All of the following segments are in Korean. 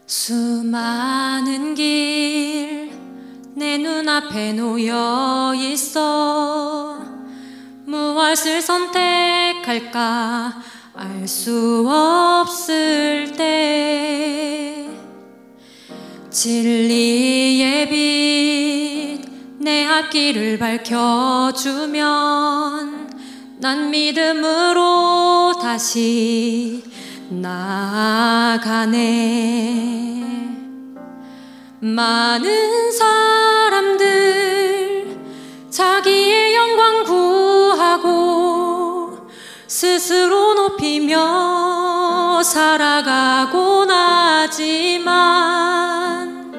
수많은 길 내 눈앞에 놓여 있어. 무엇을 선택할까 알 수 없을 때 진리의 빛 내 앞길을 밝혀주면 난 믿음으로 다시 나아가네. 많은 사람들 자기의 영광 구하고 스스로 높이며 살아가곤 하지만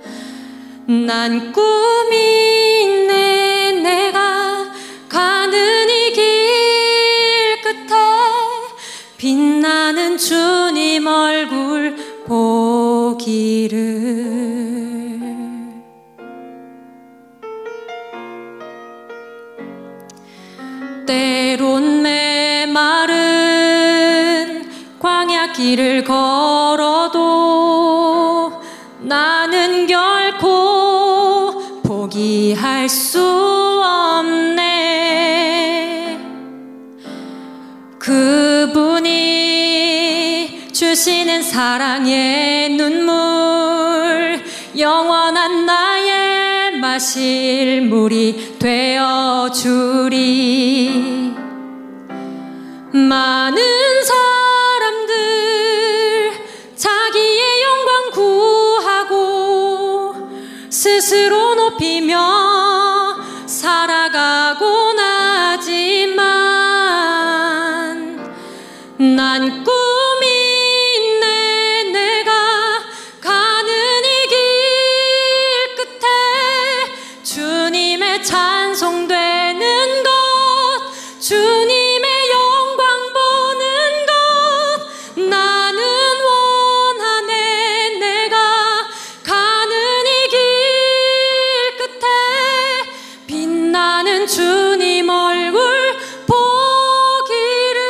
난 꿈이 있네. 내가 가는 이 길 끝에 빛나는 주님 얼굴 보기를. 때론 메마른 광야길을 걸어도 나는 결코 포기할 수 없네. 그분이 주시는 사랑의 눈물 영원한 나의 마실 물이 되어주리. 많은 사람들 자기의 영광 구하고 스스로 높이며 살아가곤 하지만 난 꿈이 있네. 내가 가는 이 길 끝에 주님의 찬송되는 것, 주님의 영광 보는 것 나는 원하네. 내가 가는 이 길 끝에 빛나는 주님 얼굴 보기를.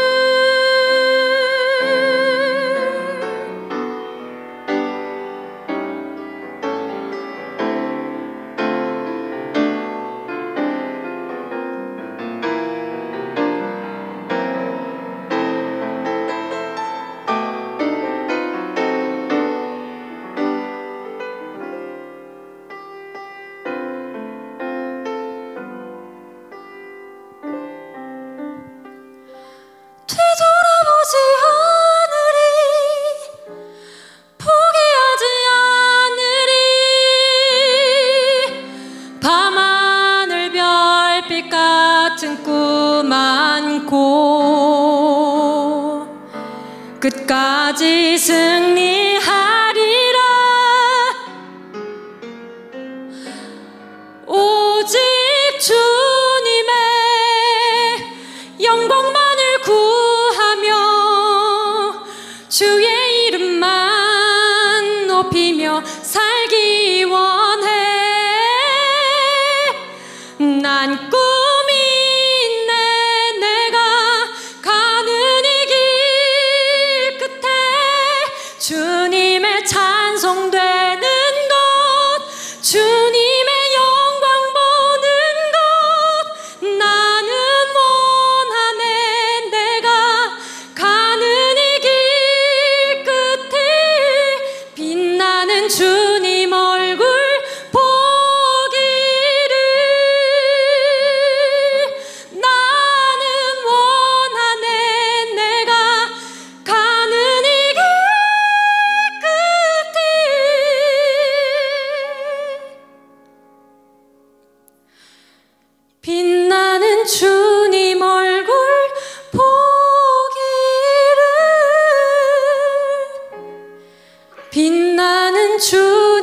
뒤돌아보지 않으리, 포기하지 않으리. 밤하늘 별빛 같은 꿈 안고 끝까지 승리하리라. 오직 주님의 영광만을 구하며 주의 이름만 높이며 살기 원해. 난 꿈이 있네. 내가 가는 이 길 끝에 주님의 찬송되는 것, 주님의 영광 보는 것 나는 원하네. 내가 가는 이 길 끝에 빛나는 주님 얼굴 보기를. 나는 원하네. 내가 가는 이 길 끝에 빛나는 주님 얼굴 보기를. 빛나는 주